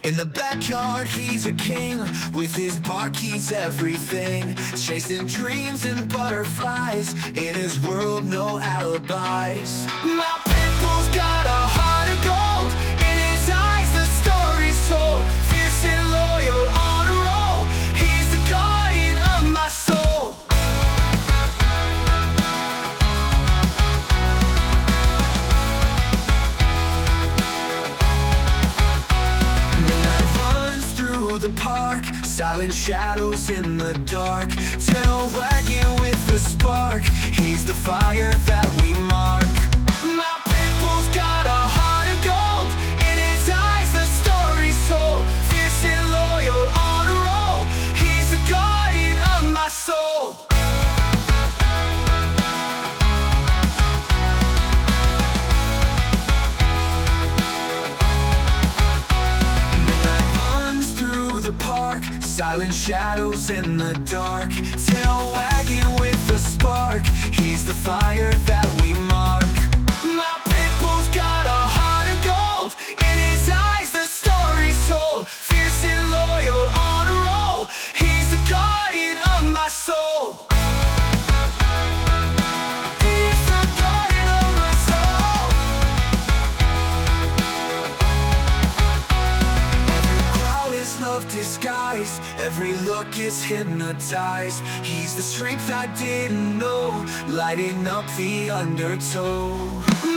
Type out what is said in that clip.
In the backyard, he's a king. With his bark, he's everything. Chasing dreams and butterflies. In his world, no alibis. My pitbull's got a heart of gold. In his eyes, the story's told. Fierce and loyal, on a roll. He's the guardian of my soul. The park, silent shadows in the dark. Tail wagging with the spark. He's the fire that we mark. My pitbull's got a heart of gold. In his eyes the story's told. Fierce and loyal, on a roll. He's the guardian of my soul. Silent shadows in the dark. Tail wagging with the spark. He's the fire that we mark. My pitbull's got a heart of gold. In his eyes the story's told. Fierce and loyal, on a roll. He's the guardian of my soul. He's the guardian of my soul. Every crowd is love disguised. Every look is hypnotized. He's the strength I didn't know, lighting up the undertow.